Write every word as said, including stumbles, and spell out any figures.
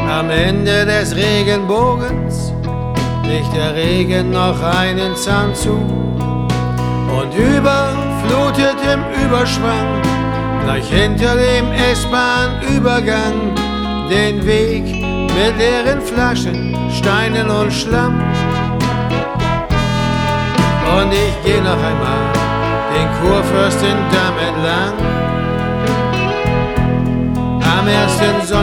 Am Ende des Regenbogens legt der Regen noch einen Zahn zu und überflutet im Überschwang gleich hinter dem S-Bahn-Übergang den Weg mit leeren Flaschen, Steinen und Schlamm. Und ich geh noch einmal den Kurfürstendamm entlang. Am ersten Sonntag